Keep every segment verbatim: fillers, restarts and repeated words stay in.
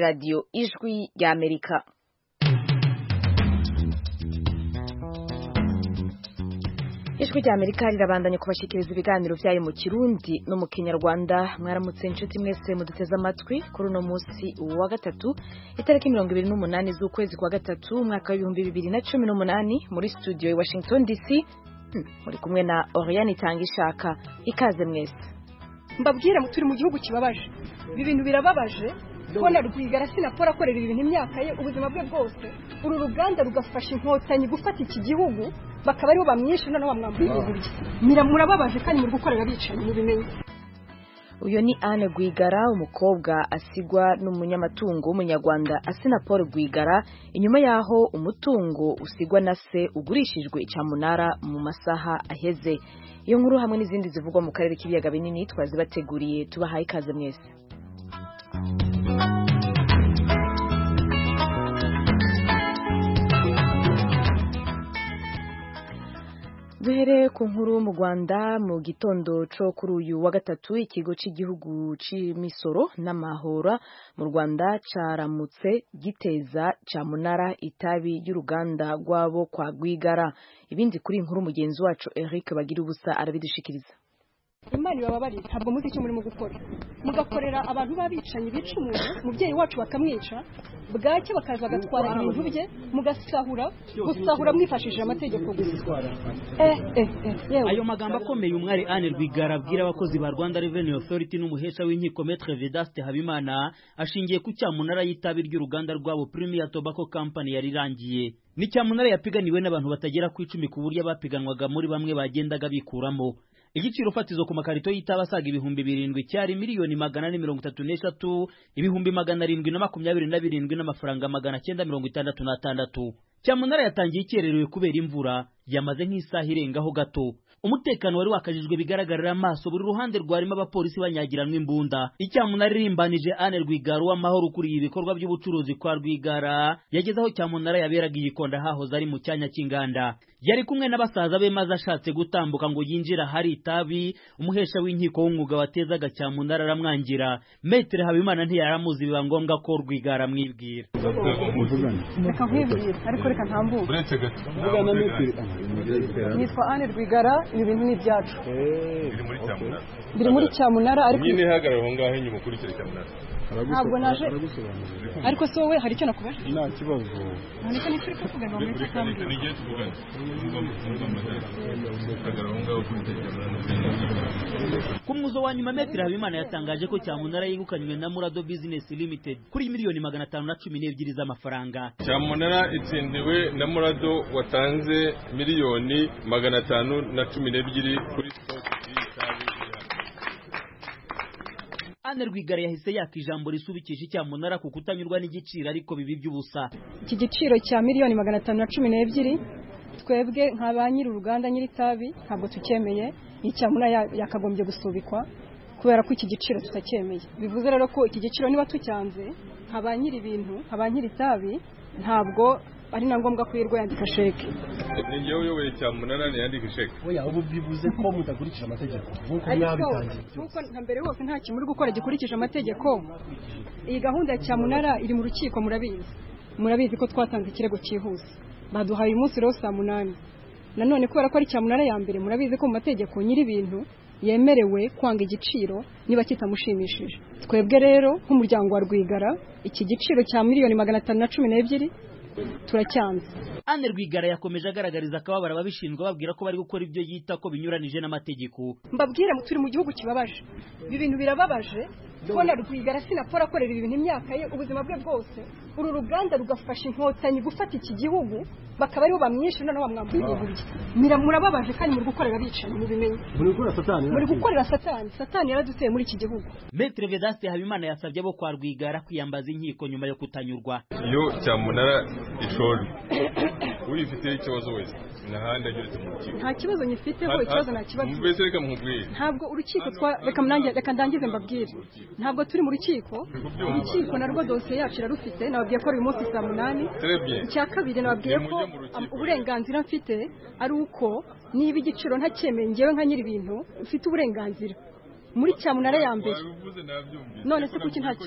radio Ijwi ry'Amerika. Ijwi ry'Amerika rirabandanya kubashikiriza ibiganiro vyayo mu Kirundi no mu Kinyarwanda. Mwaramutse inshuti mwese muduteze amatwi kuri uno musi wa gatatu itariki mirongo ibiri n'umunani z'ukwezi kwa gatatu umwaka w'ibihumbi bibiri na cumi n'umunani muri studio ya Washington D C. Hmm, muri kumwe na Oriane Tangishaka. Ikaze mwese. Mbabwira turi mu gihugu kibabaje. Ibi bintu birababaje. Kona Rwigara sinapora akorera ibintu imyaka ye ubuzima bwe bwose. Uru ruganda rugafasha inkotanyi gufata iki gihugu bakaba aribo bamwishe none bamwambuye ibintu. Mira murababaje kandi muri gukorera bicanyi mubimenye. Uyo ni Anne Rwigara, umukobwa asigwa n'umunyamatungo w'umunyarwanda Assinapol Rwigara, inyuma yaho umutungo usigwa na se ugurishijwe icamunara mu masaha aheze. Iyo nkuru hamwe n'izindi zivugwa mu karere k'ibiyaga binini twazibateguriye, tubahaye ikaze mwese. Duhere ku nkuru mu Rwanda. Mu gitondo co kuri uyu wa gatatu ikigo cy'igihugu c'imisoro n'amahora mu Rwanda caramutse giteza camunara itabi y'uruganda rwabo kwa Rwigara. Ibindi kuri inkuru mugenzi wacu Eric Bagira ubusa arabidushikiriza. Imana bababari ntabwo muzi icyo muri mu gukora. Mugakorera abantu babicanye bica umuntu, mubyeyi wacu bakamwica, bwacye bakaza bagatwara ibintu bye, mugasahura, gusahura mwifashishije amategeko gusa. Eh eh eh. Ayo magambo akomeye umwari Anne Rwigara abwira abakozi ba Rwanda Revenue Authority n'umuhesha w'inkiko Maître Vedaste Habimana ashingiye ku cyamunara y'itabi ry'uruganda rwabo Premier Tobacco Company yarirangiye. Ni cyamunara yapiganiwe n'abantu batagera ku icumi ku buryo abapiganwaga muri bamwe bagendaga bikuramo. Igiciro fatizo ku makarito y'itabi asaga ibihumbi birindwi cyari miliyoni magana ane mirongo itatu n'eshatu, ibihumbi magana arindwi na makumyabiri na birindwi n'amafaranga magana cyenda mirongo itandatu n'atandatu. Cyamunara yatangiye ikererewe kubera imvura yamaze nk'isaha irengaho gato. Umutekano wari wakajijwe bigaragarira amaso, buri ruhande rwarimo abapolisi banyagiranwa imbunda. Icyamunara irimbanije Anne Rwigara w'amahoro ukuriye ibikorwa by'ubucuruzi kwa Rwigara yagezeho cyamunara yaberaga igikonda hahoze ari mu cyanya cy'inganda. Yari kumwe n'abasaza be maze ashatse gutambuka ngo yinjira hari itabi, umuhesha w'inkiko w'umwuga watezaga cyamunara aramwangira. Maître Habimana ntiyaramuzi biba ngombwa ko Rwigara mwibwira. Reka nkwibwira ariko reka ntambuke. Nitwa Anne Rwigara, ibi bintu ni byacu. Biri muri cyamunara. Biri muri cyamunara ariko nyine hagarara aho ngaho inyuma kuri cyamunara. Ntabwo naje. Ariko so we hari icyo nakubaje? Nta kibazo. None ni turi kuvugana mu minsi kandi. Ni gihe tuvugana. Hagarara aho ngaho kuri cyamunara. Ku muzo wa nyuma Maître Habimana yatangaje ko cyamunara yegukanywe na Murado Business Limited kuri miliyoni magana atanu na cumi n'ebyiri z'amafaranga. Cyamunara itsindiwe na Murado watanze miliyoni magana atanu na cumi n'ebyiri kuri stock y'itabi. Anne Rwigara yahise yaka ijambo risubikisha icyamunara ku kutanyurwa n'igiciro ariko bibi by'ubusa. Iki giciro cya miliyoni magana atanu na cumi n'ebyiri twebwe nka ba nyiri uruganda nyiri tabi ntabwo tukemeye. Icyamunara yakagombye gusubikwa kubera ko iki giciro tutacyemeye. Bivuze rero ko iki giciro niba tucyanze nka ba nyiri ibintu, nka ba nyiri tabi ntabwo ari na ngombwa kwirwa yandika sheke. Ni ngewe uyoboye cyamunara yandika sheke. Oya ubu bivuze ko mutakurikije amategeko. Nkuko mwabitangiye. Nkuko mbere hose nta kimuri gukora gikurikije amategeko. Iyi gahunda ya cyamunara iri mu rukiko murabizi. Murabizi ko twatanze ikirego cyihuse. Baduhaye umunsi rero saa munani. Nanone kubera ko ari cyamunara ya mbere murabizi ko mu mategeko nyiri ibintu yemerewe kwanga igiciro niba kitamushimishije. Twebwe rero nk'umuryango wa Rwigara iki giciro cya miliyoni magana atanu na cumi n'ebyiri turacyanze. Anne Rwigara yakomeje agaragariza akababara ababishinzwe babwira ko bari gukora ibyo yita ko binyuranije n'amategeko. Mbabwire turi mu gihugu kibabaje. Ibi bintu birababaje. Kona Rwigara sinapora akorera ibintu imyaka ye ubuzima bwe bwose. Uru ruganda rugafasha inkotanyi gufata iki gihugu bakaba aribo bamwishe none bamwambuye ibintu. Mira murababaje kandi muri gukorera bicanyi mubimenye. Muri gukorera satani. Muri gukorera satani. Satani yaraduteye muri iki gihugu. Maître Vedaste Habimana yasabye abo kwa Rwigara kwiyambaza inkiko nyuma yo kutanyurwa. Iyo cyamunara ishori uyifite ikibazo wese nahandi ageretse mu rukiko. Nta kibazo nyifiteho, ikibazo nta kibazo. Mbese reka mukubwire. Ntabwo urukiko twa reka mnange reka ndangize mbabwire. Ntabwo turi mu rukiko. Urukiko narwo dosiye yacu irarufite. Nababwiye ko uyu munsi saa munani. Icya kabiri nababwiye ko uburenganzira mfite ari uko niba igiciro ntacyemeye ngewe nka nyiri ibintu ufite uburenganzira muri cyamunara ya mbere none se kuki nta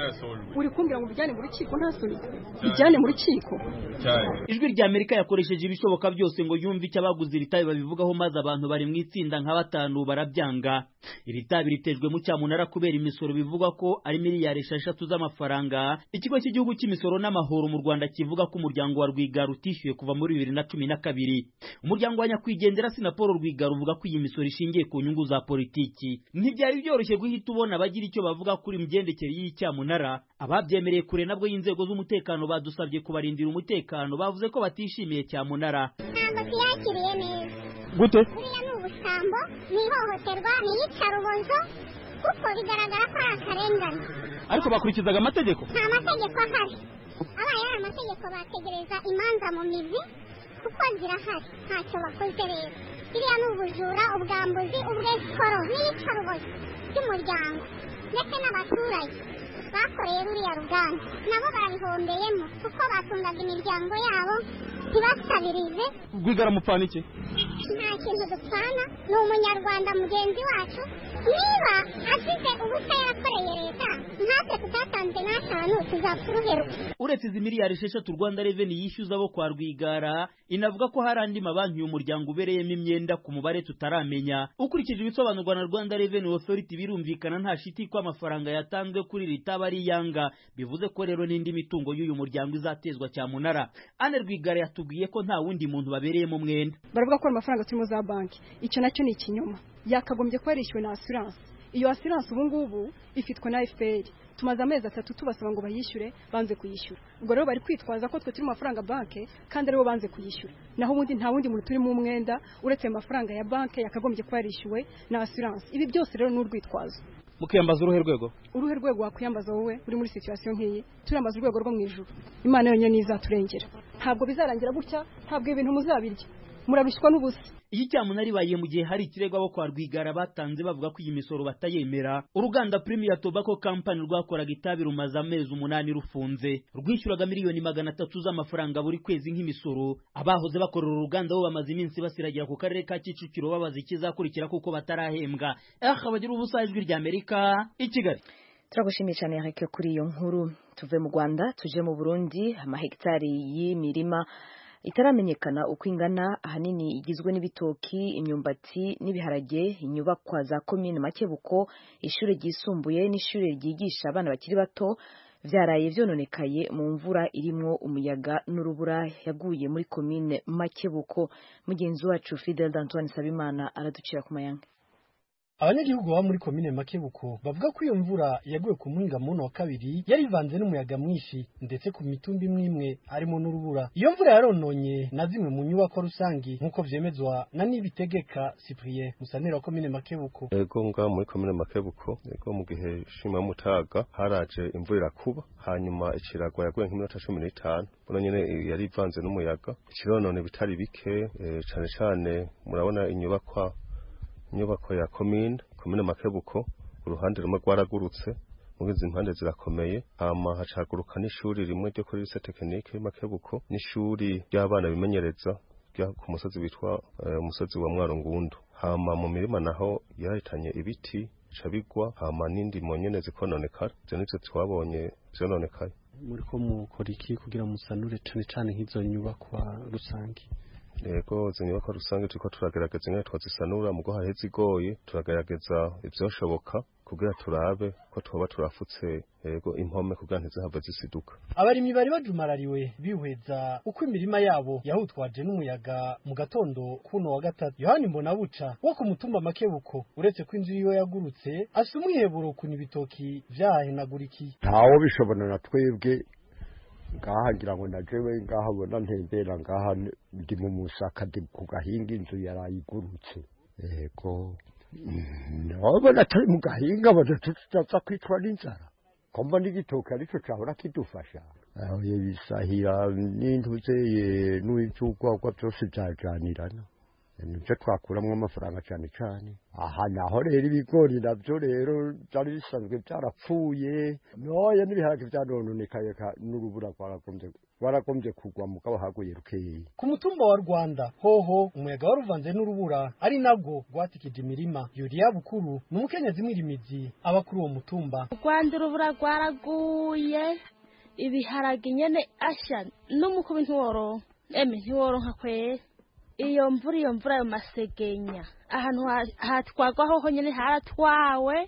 uri kumbwira ngo bijyane mu rukiko nta soni bijyane mu rukiko. Ijwi rya Amerika yakoresheje ibishoboka byose ngo yumve icyo abaguze iri tabi babivugaho, maze abantu bari mu itsinda nka batanu barabyanga. Iri tabi ritejwe mu cyamunara kubera imisoro bivugwa ko ari miliyari esheshatu z'amafaranga. Ikigo cy'igihugu cy'imisoro n'amahoro mu Rwanda kivuga ko umuryango wa Rwigara utishyuye kuva muri bibiri na cumi na kabiri. Umuryango wa nyakwigendera Sinapolo Rwigara uvuga ko iyi misoro ishingiye ku nyungu za politiki. Ntibyari byoroshye guhita ubona abagira icyo bavuga kuri imigendekere y'icyamunara. Ababyemereye kure nabwo y'inzego z'umutekano badusabye kubarindira umutekano, bavuze ko batishimiye cyamunara. Ntabwo tuyakiriye neza. Gute? Buriya ni ubusambo, ni ihohoterwa, ni iyicarubozo, kuko bigaragara ko ari akarengane. Ariko bakurikizaga amategeko? Nta mategeko ahari. Abaye ari amategeko bategereza imanza mu mizi, kuko zirahari, ntacyo bakoze rero. Biriya ni ubujura, ubwambuzi, ubwesikoro, n'iyicarubozo by'umuryango ndetse n'abaturage bakoreye ruriya ruganda nabo barabihombeyemo kuko batungaga imiryango yabo ntibasabirize. Rwigara mupfana iki? Nta kintu dupfana, ni umunyarwanda mugenzi wacu. Niba afite ubusa yarakoreye leta natwe tutatanze n'atanu tuzapfa uruheruka. Uretse izi miliyari esheshatu Rwanda Revenue yishyuza abo kwa Rwigara, inavuga ko hari andi mabanki y'umuryango ubereyemo imyenda ku mubare tutaramenya. Ukurikije ibisobanurwa na Rwanda Revenue Authority birumvikana nta shiti ko amafaranga yatanzwe kuri ritaba ari yanga, bivuze ko rero n'indi mitungo y'uyu muryango izatezwa cyamunara. Anne Rwigara yatubwiye ko nta wundi muntu babereyemo mwenda. Baravuga ko amafaranga turimo za banki, icyo nacyo ni ikinyoma. Yakagombye ko yarishyuwe na assurance. Iyo assurance ubu ngubu ifitwe na F P R. Tumaze amezi atatu tubasaba ngo bayishyure, banze kuyishyura. Ubwo rero bari kwitwaza ko twe turi mu mafaranga banki kandi aribo banze kuyishyura. Naho ubundi nta wundi muntu turi mu mwenda uretse amafaranga ya banki yakagombye ko yarishyuwe na assurance. Ibi byose rero n'urwitwazo. Mukiyambaza uruhe rwego? Uruhe rwego wakwiyambaza wowe uri muri situation nk'iyi? Turambaza urwego rwo mu ijuru. Imana yonyine izaturengera. Ntabwo bizarangira gutya, ntabwo ibintu muzabirya. Murabishwa n'ubusa. Iyi cyamunara ibaye mu gihe hari ikirego abo kwa Rwigara batanze bavuga ko iyi misoro batayemera. Uruganda Premier Tobacco Company rwakoraga itabi rumaze amezi umunani rufunze, rwishyuraga miliyoni magana atatu z'amafaranga buri kwezi nk'imisoro. Abahoze bakorera uruganda bo bamaze iminsi basiragira ku karere ka Kicukiro babaza ikizakurikira kuko batarahembwa. Eh abagira ubusa ijwi rya Amerika i Kigali. Turagushimiye cyane Eric kuri iyo nkuru. Tuve mu Rwanda tuje mu Burundi. Amahegitari y'imirima itaramenyekana uko ingana ahanini igizwe n'ibitoki, imyumbati n'ibiharage, inyubakwa za komine Makebuko, ishure ryisumbuye n'ishure ryigisha abana bakiri bato vyaraye vyononekaye mu mvura irimwo umuyaga n'urubura yaguye muri komine Makebuko. Mugenzi wacu Fidel Antoine Sabimana araducira ku mayanga. Abanyagihugu baba muri komine Makebuko bavuga ko iyo mvura yaguye ku muhinga muno wa kabiri yari ivanze n'umuyaga mwinshi ndetse ku mitumba imwe imwe harimo n'urubura. Iyo mvura yarononye na zimwe mu nyubako rusangi nkuko vyemezwa na Nibitegeka Cyprien musanera wa komine Makebuko. Ego nga muri komine Makebuko ego mu gihe shima mutaga haraje imvura irakuba hanyuma ikiragwa yaguye nk'iminota cumi n'itanu buno nyene yari ivanze n'umuyaga. Ikironone bitari bike e, cane cane murabona inyubakwa inyubako ya komine komine Makebuko uruhande rumwe rwaragurutse mugize impande zirakomeye hama hacaguruka n'ishuri rimwe ryo kuri lycée technique Makebuko n'ishuri ry'abana bimenyereza rya ku musozi bitwa umusozi uh, wa Mwarongundu. Hama mu mirima naho yarahitanye ibiti cabigwa hama n'indi monyene zikononekara je nitwe twabonye zononekaye. Muri ko mukora iki kugira musanure cane cane nk'izo nyubakwa rusangi? Ego zinyubako rusange turiko turagerageza ingene twazisanura mugo haheze igoye turagerageza ivyoshoboka kugira turabe ko twoba turafutse ego impome kugira ntizihave zisiduka. Abarimyi bari bajumarariwe bihweza uko imirima yabo yahutwaje n'umuyaga mu gatondo kuno wa gatatu. Yohani Mbonabuca wo ku mutumba Makebuko uretse ko inzu yiwe yagurutse afite umwiheburo kunya ibitoki vyahenagurikiye. Ntawo bishobora na twebwe ngaha ngira ngo najewe ngaha bona ntembera ngaha ndi mu musaka ndi ku gahinga inzu yarayigurutse. Ego nabona tari mu gahinga badatuza kwitwa n'inzara komba n'igitoke ariko cyahora kidufasha aho yebisahira n'intuze n'uw'icugwagwa byose byajanirana nibyo twakuramwo amafaranga cyane cyane. Aha naho rero ibigori nabyo rero byari bisanzwe byarapfuye noya n'ibiharage byanononekaye n'urubura rwaragombye waragombye kugwa mugabo haguye rukeyi. Ku mutumba wa Rwanda hoho umuyaga waruvanze n'urubura ari nabwo rwatikije imirima. Yuria Bukuru n'umukenyezi mwirimizi abakuru uwo mutumba. Rwanda urubura rwaraguye ibiharage nyene asha n'umukubi ntiworo eme ntiworonka kwera. Iyo mvura iyo mvura yo masegenya ahantu hatwagwa hoho nyene haratwawe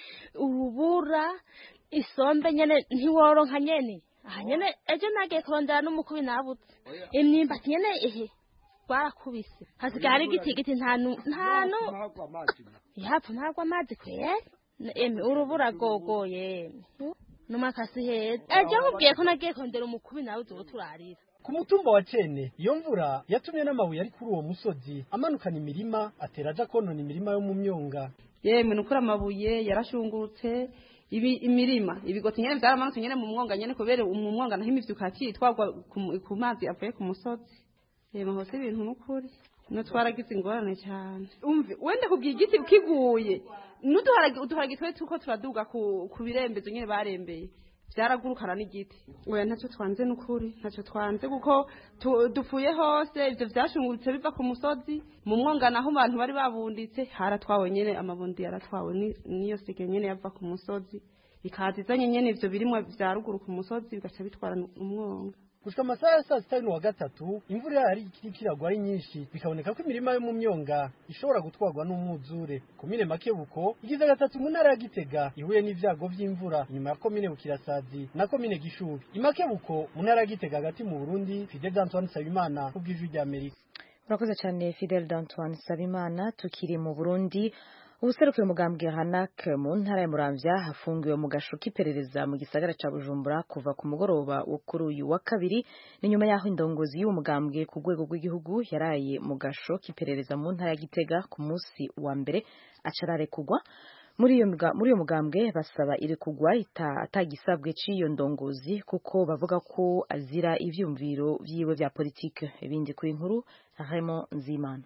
urubura isombe nyene ntiworonka nyene aha nyene ejo nagiye kurondera n'umukubi nabutse imyimba nyene ehe barakubise hasigara igiti igiti ntanu ntanu yapfu ntagwa amazi kwere eme urubura gogoye numakasi heza ejo nkubwiye ko nagiye kurondera umukubi nawe uzo turarira. Ku mutumba wa Cene iyo mvura yatumye n'amabuye ari kuri uwo musozi amanukana imirima atera aja konona imirima yo mu myonga. Yemwe nukura amabuye yarashungurutse ibi imirima ibigoti nyene byaramanutse nyene mu mwonga nyene kubera mu mwonga naho imivyuka kitwagwa ku mazi avuye ku musozi. Yemwe hose ibintu nukuri no twaragize ingorane cyane. Umve wende kubwiye igiti kiguye nuduharage uduharage twe tuko turaduga ku birembezo nyene barembeye byaragurukana n'igiti. Oya ntacyo twanze nukuri ntacyo twanze kuko dupfuye hose ivyo vyashungurutse biva ku musozi mu mwonga naho abantu bari babunditse haratwawe nyene amabundi yaratwawe niyo sike nyene yava ku musozi ikazizanye nyene ivyo birimwa vya ruguru ku musozi bigaca bitwara umwonga. Gushika amasaha ya saa sita wa gatatu imvura yari ikiri kiragwa ari nyinshi bikaboneka ko imirima yo mu myonga ishobora gutwarwa n'umwuzure. Komine Makebuko igize gatatu mu ntara ya Gitega ihuye n'ivyago vy'imvura inyuma ya komine Bukirasazi na komine Gishubi. Imakebuko mu ntara ya Gitega hagati mu Burundi. Fidel Antoine Sabimana kubw'ijwi rya Amerika. Urakoze cyane Fidel Antoine Sabimana. Tukiri mu Burundi ubuserukira umugambwe Hanak mu ntara ya Muramvya hafungiwe mu gasho k'iperereza mu gisagara ca Bujumbura kuva ku mugoroba wo kuri uyu wa kabiri ni nyuma yaho indongozi y'uwo mugambwe ku rwego rw'igihugu yaraye mu gasho k'iperereza mu ntara ya Gitega ku munsi wa mbere acarare kugwa. Muri iyo muri iyo mugambwe basaba iri kugwa atagisabwe c'iyo ndongozi kuko bavuga ko azira ivyumviro vyiwe vya politike. Ibindi kuri inkuru Raymond Nzimana.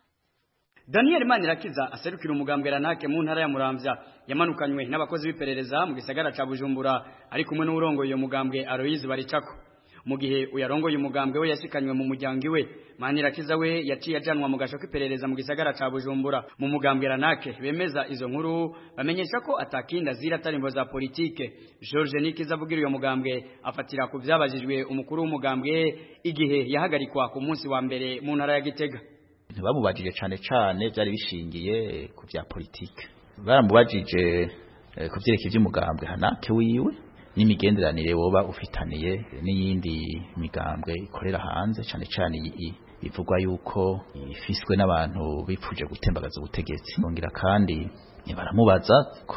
Daniel Manirakiza aserukira umugambwe Ranake mu ntara ya Muramvya yamanukanywe n'abakozi b'iperereza mu gisagara ca Bujumbura ari kumwe n'urongo iyo mugambwe Aloise Baricako. Mu gihe uyarongoye umugambwe we yashikanywe mu muryango we Manirakiza we yaciye ajanwa mu gasho k'iperereza mu gisagara ca Bujumbura. Mu mugambwe Ranake bemeza izo nkuru bamenyesha ko atakinda zira tarimbo za politike. George Nikiza avugira uyo mugambwe afatira ku vyabajijwe umukuru w'umugambwe igihe yahagarikwa ku munsi wa mbere mu ntara ya Gitega. Ntibamubajije cyane cyane byari bishingiye ku bya politike. Baramubajije ku byerekeye by'umugambwe Hanake wiwe n'imigenderanire woba ufitaniye n'iyindi migambwe ikorera hanze cyane cyane bivugwa yuko ifiswe n'abantu bipfuje gutembagaza ubutegetsi. Ngira kandi baramubaza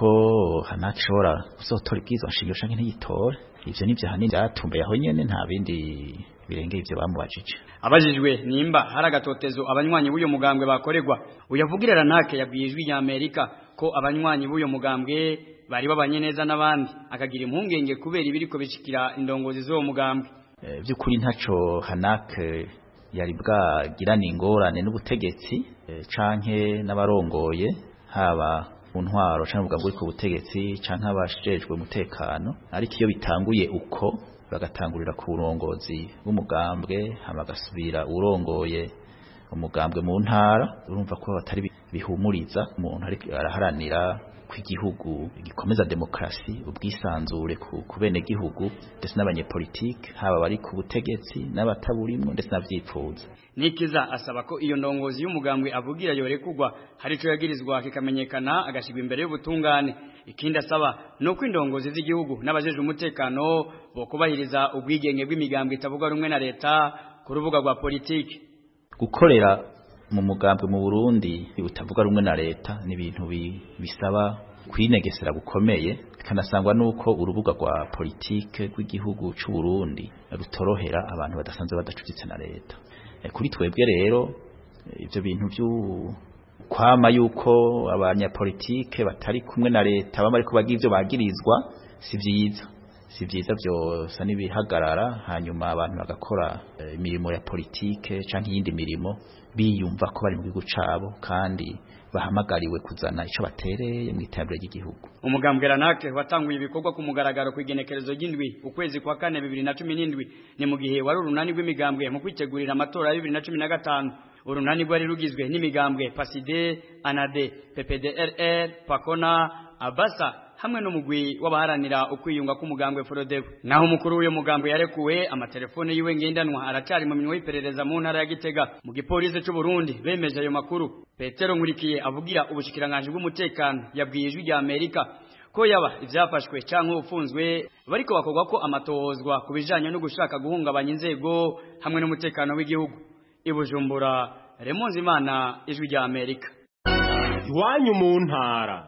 ko Hanake ishobora kuzotora ibwirizwa nshingiro canke ntiyitore. Ivyo nivyo hanini byatumbe aho nyene nta bindi birenge ivyo bamubajije. Abajijwe nimba hari agatotezo abanywanyi b'uyo mugambwe bakoregwa uyavugira Ranake yabwiye ijwi rya Amerika ko abanywanyi b'uyo mugambwe bari babanye neza n'abandi akagira impungenge kubera ibiriko bishikira indongozi z'uwo mugambwe. E, by'ukuri ntaco Hanake yari bwagirana ingorane n'ubutegetsi e, canke n'abarongoye haba mu ntwaro canke ubwa buri ku butegetsi canke abashejwe umutekano, ariko iyo bitanguye uko bagatangurira ku burongozi bw'umugambwe hamagasubira urongoye umugambwe mu ntara, urumva ko batari bihumuriza umuntu ariko araharanira kw'igihugu gikomeza demokrasi ubwisanzure ku bene gihugu ndetse n'abanyepolitike haba bari ku butegetsi n'abataburimo ndetse n'avyipfuza. Nikiza asaba ko iyo ndongozi y'umugambwe avugira yore kugwa hari ico yagirizwa kikamenyekana agashigwa imbere y'ubutungane. Ikindi asaba no kwindongozi z'igihugu n'abajeje umutekano bokubahiriza ubwigenge bw'imigambwe itavuga rumwe na leta ku rubuga rwa politiki. Gukorera mu mugambwe mu Burundi bitavuga rumwe na leta ni ibintu bisaba kwinegesera gukomeye, kanasangwa nuko urubuga rwa politike rw'igihugu c'u Burundi rutorohera abantu badasanzwe badacuditse na leta. E, kuri twebwe rero ivyo bintu byo kwama yuko abanyapolitike batari kumwe na leta bamari ko bagira ivyo bagirizwa si vyiza si byiza byosa n'ibihagarara hanyuma abantu bagakora imirimo ya politike canke iyindi mirimo biyumva ko bari mu gihugu cabo kandi bahamagariwe kuzana ico batereye mu iterambere ry'igihugu. Umugambwe Ranake watanguye ibikorwa ku mugaragaro ku igenekerezo ry'indwi ukwezi kwa kane bibiri na cumi n'indwi ni mu gihe wari urunani rw'imigambwe mu kwitegurira amatora ya bibiri na cumi na gatanu. Urunani rwari rugizwe n'imigambwe Paside, Anade, P P D R R, Pakona, Abasa hamwe n'umugwi w'abaharanira ukwiyunga k'umugambwe Frodebu. Naho umukuru w'uyo mugambwe yarekuwe amatelefone yiwe ngendanwa aracari mu minwe y'iperereza mu ntara ya Gitega. Mu gipolisi cy'u Burundi bemeje ayo makuru. Petero Nkurikiye avugira ubushikiranganje bw'umutekano yabwiye ijwi rya Amerika ko yaba ivyafashwe canke ufunzwe bariko bakogwa ko amatozwa kubijanye no gushaka guhungabanya inzego hamwe n'umutekano w'igihugu. Ibujumbura, Remonzi Imana, ijwi rya Amerika. Iwanyu mu ntara.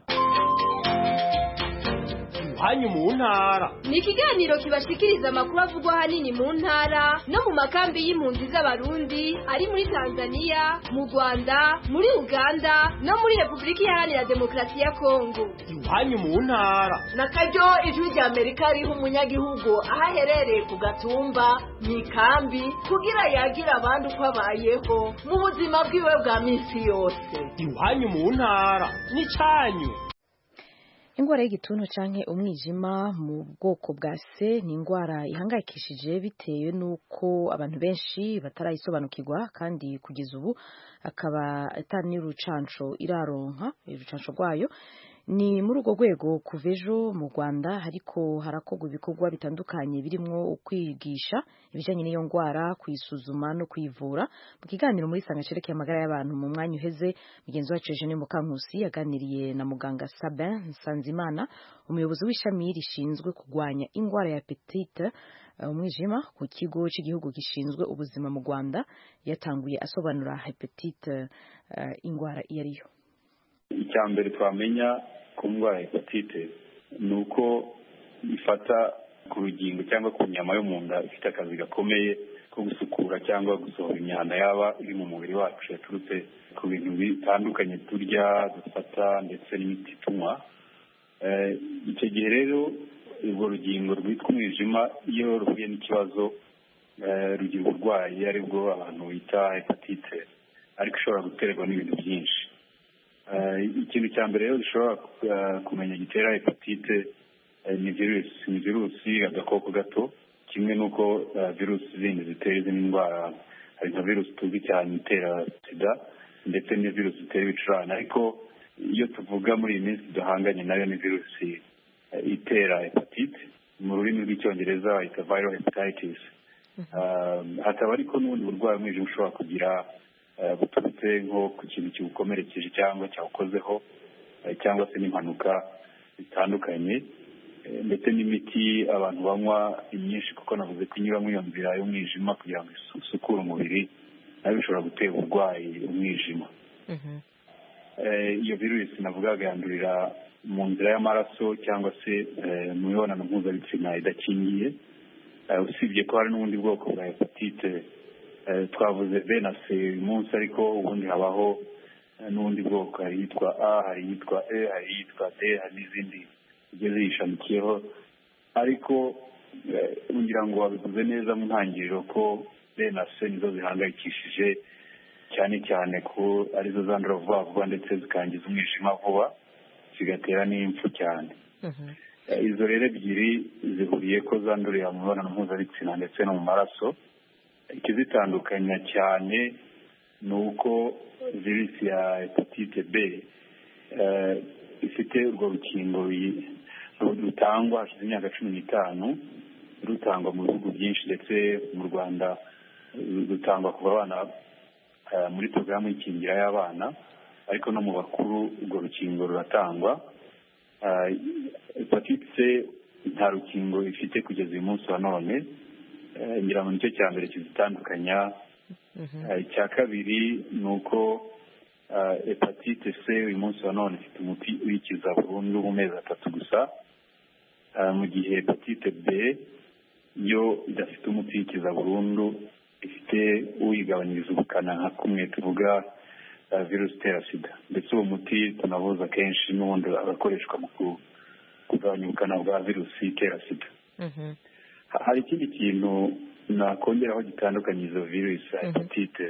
Iwanyu mu ntara. Ni ikiganiro kibashikiriza amakuru avugwa hanini mu ntara no mu makambi y'impunzi z'abarundi ari muri Tanzania, mu Rwanda, muri Uganda no muri Republika Iharanira Demokarasi ya Kongo. Iwanyu mu ntara. Nakaryo ijwi rya Amerika riha umunyagihugu aho aherereye ku gatumba mu ikambi kugira yagira abandi uko abayeho mu buzima bwiwe bwa minsi yose. Iwanyu mu ntara ni canyu. Ingwara y'igituntu canke umwijima mu bwoko bwa C ni ingwara ihangayikishije bitewe nuko abantu benshi batarayisobanukirwa kandi kugeza ubu akaba atari n'urucanco iraronka urucanco rwayo. Ni muri urwo rwego kuva ejo mu Rwanda hariko harakorwa ibikorwa bitandukanye birimwo ukwigisha ibijanye n'iyo ngwara, kuyisuzuma no kuyivura. Mu kiganiro muri Sanga cerekeye amagara y'abantu mu mwanya uheze, mugenzi wacu Eugene Mukankusi yaganiriye na muganga Sabin Nsanzimana, umuyobozi w'ishami rishinzwe kugwanya ingwara ya hepatite umwijima ku kigo cy'igihugu gishinzwe ubuzima mu Rwanda. Yatanguye asobanura hepatite uh, ingwara iyariyo. Icyambere twamenya ku ndwara ya hepatite ni uko ifata ku rugingo cyangwa ku nyama yo mu nda ifite akazi gakomeye ko gusukura cyangwa gusohora imyanda yaba iri mu mubiri wacu yaturutse ku bintu bitandukanye turya dufata ndetse n'imiti tunywa. Icyo gihe rero urwo rugingo rwitwa umwijima iyo ruhuye n'ikibazo rugira uburwayi aribwo abantu bita hepatite, ariko ishobora guterwa n'ibintu byinshi. Ikintu cya mbere rero dushobora kumenya gitera hepatite ni virusi ni virusi agakoko gato, kimwe n'uko virusi zindi zitera izindi ndwara. Hari nka virusi tuzi cyane itera sida ndetse ni virusi itera ibicurane, ariko iyo tuvuga muri iyi minsi duhanganye nayo ni virusi itera hepatite, mu rurimi rw'icyongereza bayita viral hepatitis. Hakaba ariko n'ubundi burwayi umwijima ushobora kugira buturutse nko ku kintu kiwukomerekeje cyangwa cyawukozeho cyangwa se n'impanuka zitandukanye, ndetse n'imiti abantu banywa imyinshi kuko navuze ko inyura muri iyo nzira y'umwijima kugira ngo isukure umubiri nayo bishobora gutera uburwayi umwijima. Iyo virusi navugaga yandurira mu nzira y'amaraso cyangwa se mu mibonano mpuzabitsina idakingiye. Usibye ko hari n'ubundi bwoko bwa hepatite twavuze B na C uyu munsi, ariko ubundi habaho n'ubundi bwoko, hari yitwa A, hari yitwa E, hari yitwa D, hari n'izindi zigiye ziyishamikiyeho. Ariko ngira ngo wabivuze neza mu ntangiriro ko B na C nizo zihangayikishije cyane cyane ko arizo zandura vuba vuba ndetse zikangiza umwijima vuba zigatera n'impfu cyane. Izo rero ebyiri zihuriye ko zandurira mu mibonano mpuzabitsina ndetse no mu maraso. Ikizitandukanya cyane ni uko virusi ya hepatite B ifite urwo rukingo rutangwa hashize imyaka cumi n'itanu, rutangwa mu bihugu byinshi ndetse mu Rwanda rutangwa kuva abana muri porogaramu y'ikingira y'abana, ariko no mu bakuru urwo rukingo ruratangwa. Hepatite C nta rukingo ifite kugeza uyu munsi wa none, ngira ngo nicyo cya mbere kizitandukanya. Icya kabiri ni uko hepatite C uyu munsi wa none ifite umuti uyikiza burundu mu mezi atatu gusa, mu gihe hepatite B yo idafite umuti uyikiza burundu, ifite uyigabanyiriza ubukana nka kumwe tuvuga virusi itera sida. Ndetse uwo muti tunavuza kenshi n'ubundi agakoreshwa mu kugabanya ubukana bwa virusi itera sida. hari ikindi kintu nakongeraho gitandukanye izo virusi ya hepatite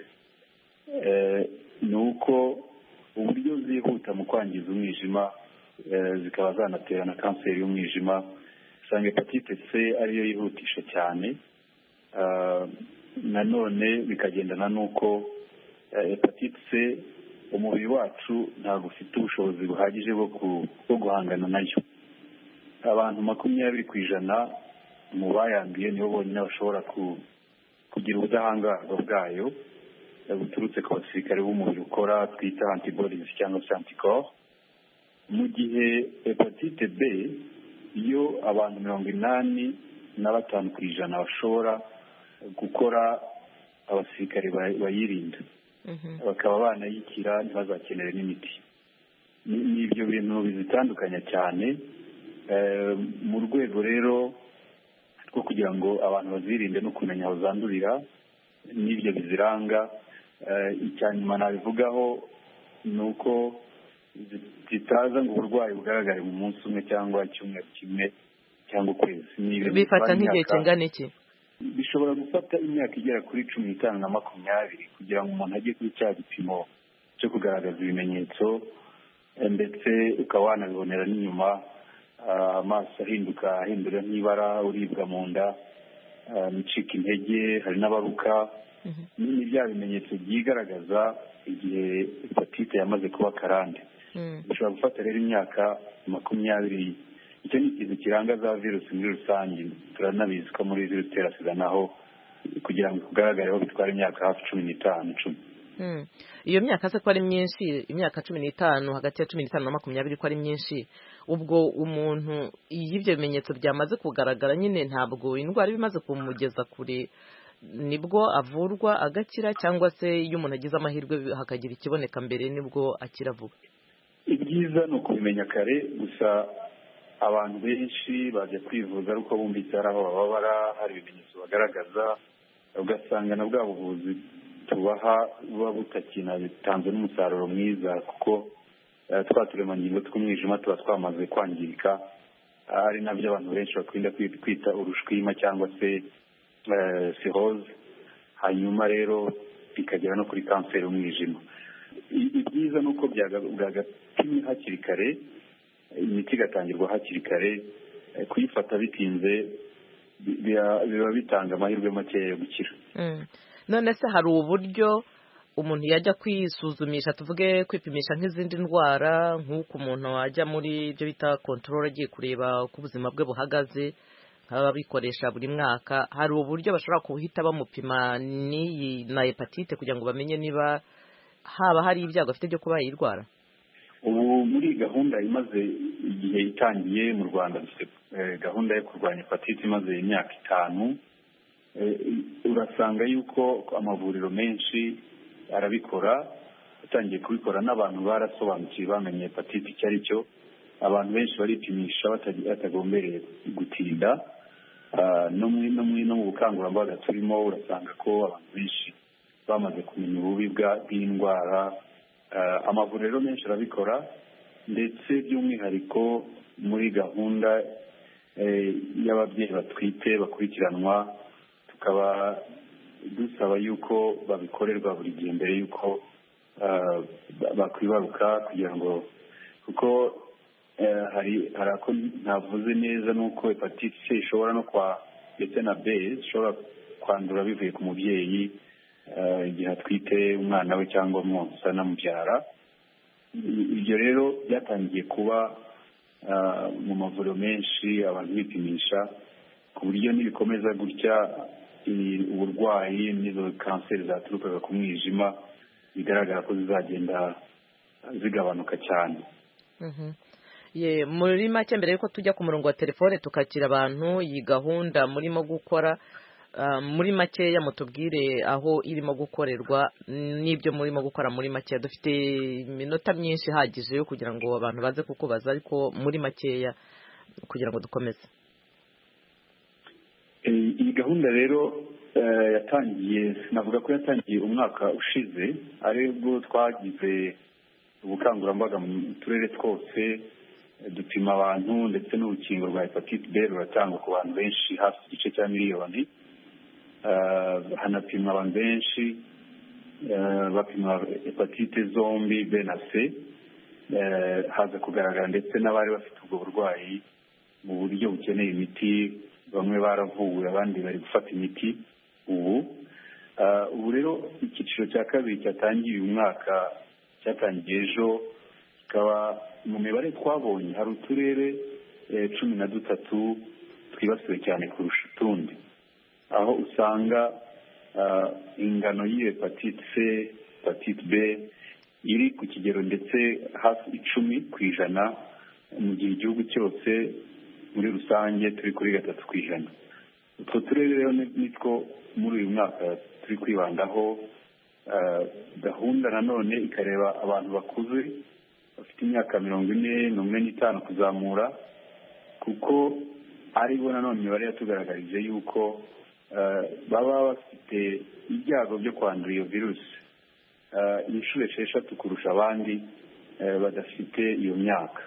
ni uko uburyo zihuta mu kwangiza umwijima zikaba zanatera na kanseri y'umwijima. usanga hepatite C ariyo yihutisha cyane, nanone bikagendana n'uko hepatite C umubiri wacu ntabwo ufite ubushobozi buhagije bwo guhangana nayo. abantu makumyabiri ku ijana mu bayanduye nibo bonyine bashobora kugira ubudahangarwa bwayo buturutse ku basirikare b'umubiri ukora twita antibodies cyangwa se anticorps, mu gihe hepatite B iyo abantu mirongo inani na batanu ku ijana bashobora gukora abasirikare bayirinda bakaba banayikira ntibazakenere n'imiti. ni ibyo bintu bizitandukanya cyane mu rwego rero rwo kugira ngo abantu bazirinde no kumenya aho zandurira n'ibyo biziranga. icya nyuma nabivugaho ni uko zitaza ngo uburwayi bugaragare mu munsi umwe cyangwa icyumweru kimwe cyangwa ukwezi. bifata nk'igihe kingana iki? bishobora gufata imyaka igera kuri cumi n'itanu na makumyabiri kugira ngo umuntu ajye kuri cya gipimo cyo kugaragaza ibimenyetso, ndetse ukaba wanabibonera n'inyuma, amaso ahinduka ahindura nk'ibara, uribwa mu nda, micika intege, hari n'abaruka. ni bya bimenyetso byigaragaza igihe hepatite yamaze kuba karande. bishobora gufata rero imyaka makumyabiri. icyo ni ikintu kiranga za virusi muri rusange. turanabizi ko muri virusi itera sida naho kugira ngo kugaragareho bitwara imyaka hafi cumi n'itanu icumi. iyo myaka se ko ari myinshi, imyaka cumi n'itanu, hagati ya cumi n'itanu na makumyabiri ko ari myinshi, ubwo umuntu iyo ibyo bimenyetso byamaze kugaragara nyine ntabwo indwara iba imaze kumugeza kure nibwo avurwa agakira, cyangwa se iyo umuntu agize amahirwe hakagira ikiboneka mbere nibwo akira vuba? ibyiza ni ukubimenya kare, gusa abantu benshi bajya kwivuza ari uko bumvise hari aho bababara, hari ibimenyetso bagaragaza, ugasanga na bwa buvuzi tubaha buba butatanze n'umusaruro mwiza, kuko twa turemangingo tw'umwijima tuba twamaze kwangirika. ari nabyo abantu benshi bakunda kwita urushwima cyangwa se siroze, hanyuma rero bikagera no kuri kanseri y'umwijima. ibyiza ni uko bwagapimwe hakiri kare, imiti igatangirwa hakiri kare. kuyifata bitinze biba bitanga amahirwe makeya yo gukira. none se hari uburyo umuntu yajya kwisuzumisha, tuvuge kwipimisha nk'izindi ndwara, nk'uko umuntu wajya muri ibyo bita control agiye kureba uko ubuzima bwe buhagaze, nk'ababikoresha buri mwaka, hari uburyo bashobora kuhita bamupima n'iyi na hepatite kugira ngo bamenye niba haba hari ibyago afite byo kuba yayirwara? ubu muri gahunda imaze igihe itangiye mu Rwanda, gahunda yo kurwanya hepatite imaze imyaka itanu, urasanga yuko amavuriro menshi arabikora, atangiye kubikora, n'abantu barasobanukiwe bamenye hepatite icyo ari cyo. abantu benshi baripimisha batagombereye gutinda. no mu bukangurambaga turimo urasanga ko abantu benshi bamaze kumenya ububi bw'indwara. amavuriro menshi arabikora, ndetse by'umwihariko muri gahunda y'ababyeyi batwite bakurikiranwa, tukaba dusaba yuko babikorerwa buri gihe mbere y'uko bakwibaruka, kugira ngo, kuko hari hari ako ntavuze neza n'uko hepatite C ishobora no kwa ndetse na B ishobora kwandura bivuye ku mubyeyi igihe atwite umwana we cyangwa umwonsa anamubyara. ibyo rero byatangiye kuba mu mavuriro menshi, abantu bipimisha, ku buryo nibikomeza gutya uburwayi n'izo kanseri zaturukaga ku mwijima bigaragara ko zizagenda zigabanuka cyane. ye muri make, mbere yuko tujya ku murongo wa telefone tukakira abantu, iyi gahunda murimo gukora, muri makeya mutubwire aho irimo gukorerwa n'ibyo murimo gukora. muri makeya, dufite iminota myinshi ihagije yo kugira ngo abantu baze kukubaza, ariko muri makeya kugira ngo dukomeze. iyi gahunda rero yatangiye, navuga ko yatangiye umwaka ushize, aribwo twagize ubukangurambaga mu turere twose, dupima abantu ndetse n'urukingo rwa hepatite B ruratangwa ku bantu benshi hafi igice cya miliyoni. Hanapimwa abantu benshi bapima hepatite zombi B na C. Haza kugaragara ndetse n'abari bafite ubwo burwayi mu buryo bukeneye imiti, bamwe baravuwe abandi bari gufata imiti ubu. Ubu rero icyiciro cya kabiri cyatangiye uyu mwaka cyatangiye ejo, kikaba mu mibare twabonye hari uturere cumi na dutatu twibasiwe cyane kurusha utundi, aho usanga ingano y'iyo hepatite C, hepatite B iri ku kigero ndetse hafi icumi ku ijana, mu gihe igihugu cyose muri rusange turi kuri gatatu ku ijana. Utwo turere rero nitwo muri uyu mwaka turi kwibandaho. Gahunda nanone ikareba abantu bakuze bafite imyaka mirongo ine n'umwe n'itanu kuzamura, kuko aribo nanone imibare yatugaragarije yuko baba bafite ibyago byo kwandura iyo virusi inshuro esheshatu kurusha abandi badafite iyo myaka.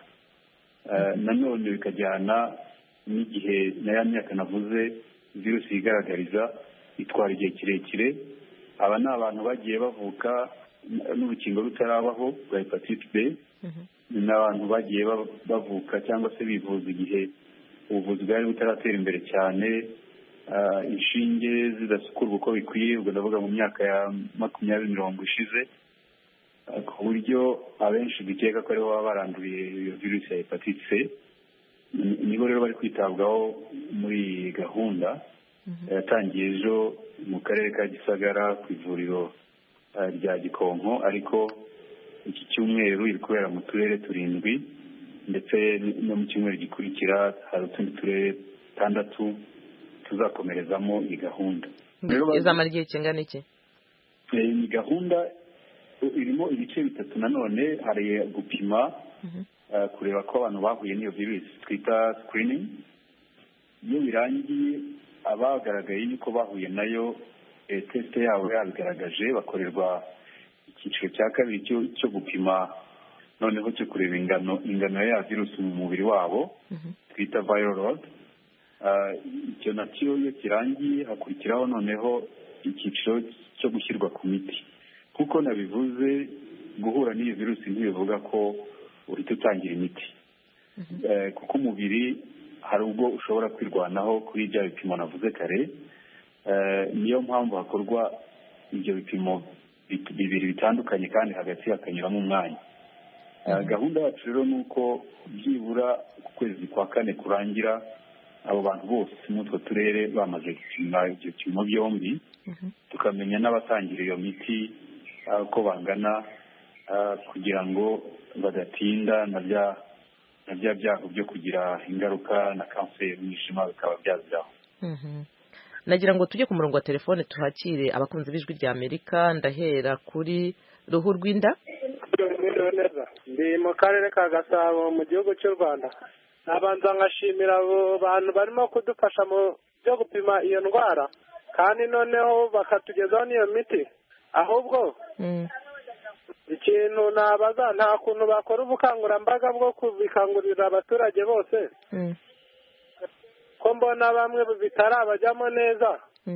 Nanone bikajyana n'igihe na ya myaka navuze virusi yigaragariza itwara igihe kirekire. Aba ni abantu bagiye bavuka n'urukingo rutarabaho rwa hepatite B, n'abantu bagiye bavuka cyangwa se bivuza igihe ubuvuzi bwari butaratera imbere cyane, inshinge zidasukurwa uko bikwiye, ubwo ndavuga mu myaka ya makumyabiri mirongo ishize, ku buryo abenshi dukeka ko aribo baba baranduriye iyo virusi ya hepatite C. Nibo rero bari kwitabwaho muri iyi gahunda yatangiye ejo mu karere ka Gisagara ku ivuriro rya Gikonko, ariko iki cyumweru iri kubera mu turere turindwi, ndetse no mu cyumweru gikurikira hari utundi turere tandatu tuzakomerezamo iyi gahunda. Izamara igihe kingana iki? Iyi gahunda irimo ibice bitatu. Nanone hari gupima kureba ko abantu bahuye n'iyo virusi twita screening. Iyo birangiye abagaragaye yuko bahuye nayo, test yabo yabigaragaje, bakorerwa icyiciro cya kabiri cyo gupima noneho cyo kureba ingano ingano ya virusi mu mubiri wabo, twita viral load. Icyo nacyo iyo kirangiye hakurikiraho noneho icyiciro cyo gushyirwa ku miti. Kuko nabivuze, guhura n'iyo virusi ntibivuga ko uhita utangira imiti, kuko umubiri hari ubwo ushobora kwirwanaho kuri bya bipimo navuze kare. Niyo mpamvu hakorwa ibyo bipimo bibiri bitandukanye kandi hagati hakanyuramo umwanya. Gahunda yacu rero ni uko byibura ku kwezi kwa kane kurangira abo bantu bose muri utwo turere bamaze gupima ibyo bipimo byombi, tukamenya n'abatangira iyo miti uko bangana, kugira ngo badatinda na bya na bya byago byo kugira ingaruka na kanseri y'umwijima bikaba byaziraho. Nagira ngo tujye ku murongo wa telefone tuhakire abakunzi b'ijwi rya Amerika. Ndahera kuri Ruhu Rwinda. Ndi mu karere ka Gasabo mu gihugu cy'u Rwanda. Nabanza nkashimira abo bantu barimo kudufasha mu byo gupima iyo ndwara, kandi noneho bakatugezaho n'iyo miti. Ahubwo ikintu nabaza, nta kuntu bakora ubukangurambaga bwo kubikangurira abaturage bose, ko mbona bamwe bitarabajyamo neza,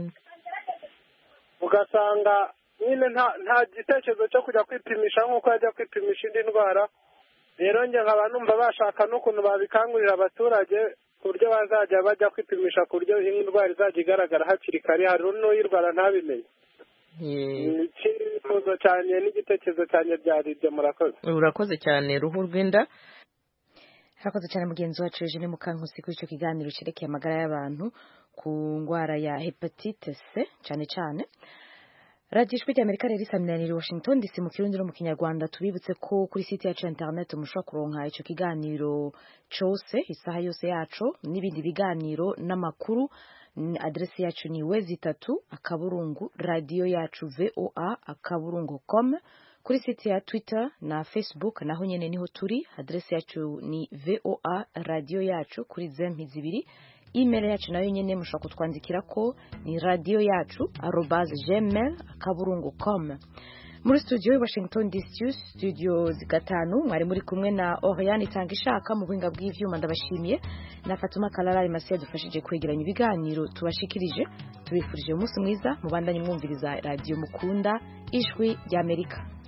ugasanga nyine nta gitekerezo cyo kujya kwipimisha nk'uko yajya kwipimisha indi ndwara. Rero njye nkaba numva bashaka n'ukuntu babikangurira abaturage ku buryo bazajya bajya kwipimisha ku buryo indwara izajya igaragara hakiri kare, hari n'uyirwara ntabimenye. Icyifuzo cyane n'igitekerezo cyane byari ibyo. Murakoze. Urakoze cyane Ruhu Rwinda. Harakoze cyane mugenzi wacu Eugene Mukankusi kuri icyo kiganiro cyerekeye amagara y'abantu ku ndwara ya hepatite C cyane cyane. Radio Ijwi ry'Amerika rero isaminanira Washington D C mu Kirundi no mu Kinyarwanda. Tubibutse ko kuri site yacu internet mushobora kuronka icyo kiganiro cyose isaha yose yacu n'ibindi biganiro n'amakuru. Adresi yacu ni wezi itatu akaburungu radio yacu voa akaburungu com. Kuri site ya Twitter na Facebook naho nyene niho turi. Adresi yacu ni voa radio yacu kuri zempi zibiri. Email yacu nayo nyene mushobora kutwandikira ko ni radio yacu arobase gmail akaburungu com. muri studio i Washington D C studio gatanu mwari muri kumwe na Oriane Itangishaka mu buhinga bw'ivyuma ndabashimiye na Fatuma Kalala Imasi yadufashije kwegeranya ibiganiro tubashikirije tubifurije umunsi mwiza mubandanye mwumviriza radio mukunda ijwi ry'Amerika.